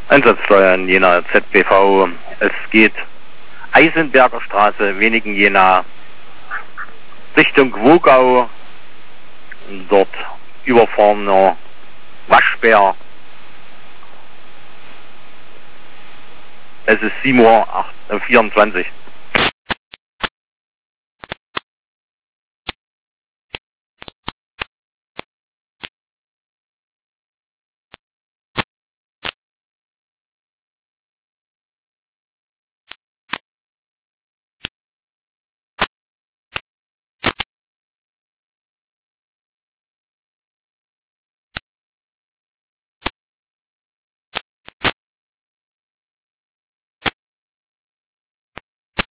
Einsatzsteuer in Jena ZBV. Es geht Eisenberger Straße, wenigen Jena, Richtung Wogau. Dort überfahrener Waschbär. Es ist 7:24 Uhr.